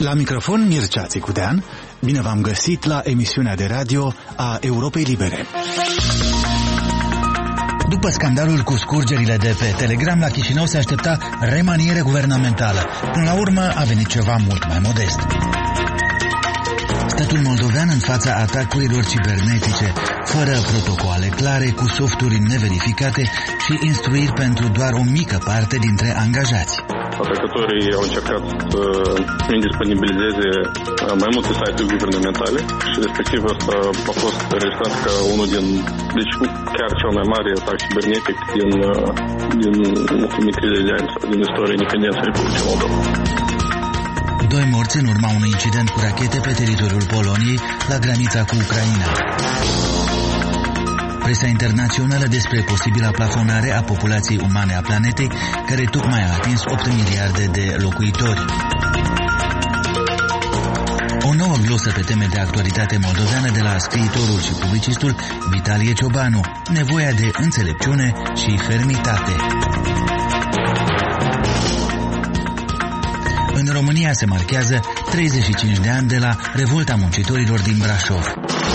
La microfon Mircea Țicudean, bine v-am găsit la emisiunea de radio a Europei Libere. După scandalul cu scurgerile de pe Telegram, la Chișinău se aștepta remaniere guvernamentală. Până la urmă a venit ceva mult mai modest. Statul moldovean în fața atacurilor cibernetice, fără protocoale clare, cu softuri neverificate și instruiri pentru doar o mică parte dintre angajați. Atacătorii au încercat să indisponibilizeze mai multe site-uri guvernamentale și respectiv asta a fost registrat ca unul din, deci chiar cel mai mare atac cibernetic din ultimii 30 de ani sau din istoria independenței Republicii Moldova. 2 morți în urma unui incident cu rachete pe teritoriul Poloniei, la granița cu Ucraina. Presa internațională despre posibila plafonare a populației umane a planetei, care tocmai a atins 8 miliarde de locuitori. O nouă glosă pe teme de actualitate moldoveană de la scriitorul și publicistul Vitalie Ciobanu, nevoia de înțelepciune și fermitate. În România se marchează 35 de ani de la revolta muncitorilor din Brașov.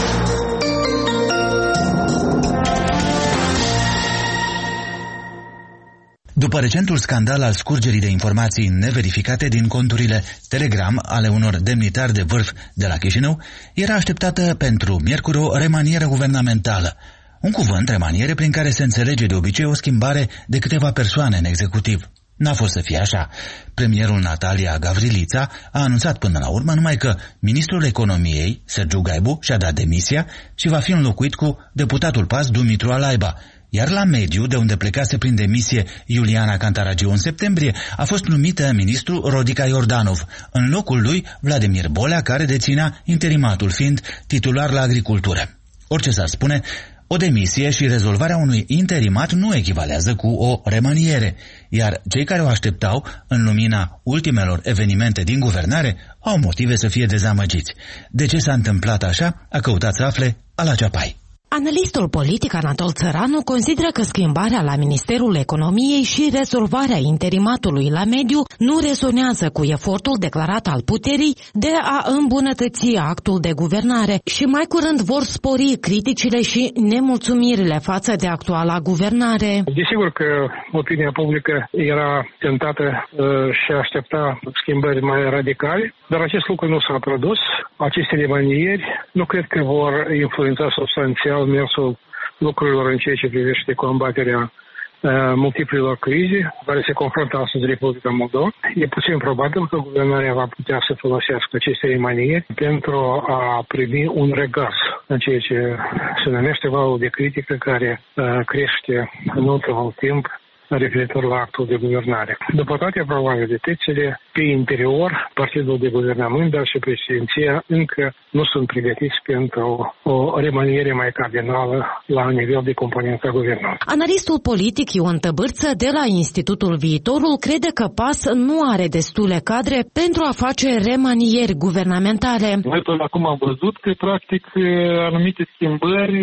După recentul scandal al scurgerii de informații neverificate din conturile Telegram ale unor demnitari de vârf de la Chișinău, era așteptată pentru miercuri o remanieră guvernamentală. Un cuvânt, remaniere, prin care se înțelege de obicei o schimbare de câteva persoane în executiv. N-a fost să fie așa. Premierul Natalia Gavrilița a anunțat până la urmă numai că ministrul economiei, Sergiu Gaibu, și-a dat demisia și va fi înlocuit cu deputatul PAS Dumitru Alaiba. Iar la mediu, de unde plecase prin demisie Iuliana Cantaragiu în septembrie, a fost numită ministru Rodica Iordanov, în locul lui Vladimir Bolea, care deținea interimatul, fiind titular la agricultură. Orice s-ar spune, o demisie și rezolvarea unui interimat nu echivalează cu o remaniere, iar cei care o așteptau, în lumina ultimelor evenimente din guvernare, au motive să fie dezamăgiți. De ce s-a întâmplat așa, a căutat să afle Ala Ceapai. Analistul politic Anatol Țăranu consideră că schimbarea la Ministerul Economiei și rezolvarea interimatului la mediu nu rezonează cu efortul declarat al puterii de a îmbunătăți actul de guvernare și mai curând vor spori criticile și nemulțumirile față de actuala guvernare. Desigur că opinia publică era tentată și aștepta schimbări mai radicale, dar acest lucru nu s-a produs. Aceste remanieri nu cred că vor influența substanțial mersul lucrurilor în ceea ce privește combaterea multiplelor crize care se confruntă astăzi Republica Moldova. E puțin probabil că guvernarea va putea să folosească aceste remanieri pentru a primi un regaz în ceea ce se numește valul de critică care crește în ultimul timp referitor la actul de guvernare. După toate probabilitățile, pe interior, partidul de guvernământ, dar și președinția încă nu sunt pregătiți pentru o remaniere mai cardinală la nivel de componența guvernului. Analistul politic Ion Tăbârță de la Institutul Viitorul crede că PAS nu are destule cadre pentru a face remanieri guvernamentale. Noi până acum am văzut că, practic, anumite schimbări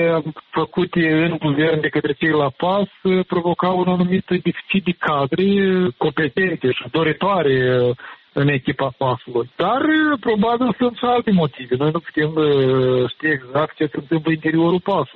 făcute în guvern de către cei la PAS provocau un anumit deficit de cadre competente și doritoare în echipa PAS-ului. Dar probabil sunt și alte motive. Noi nu putem ști exact ce se întâmplă în interiorul PAS.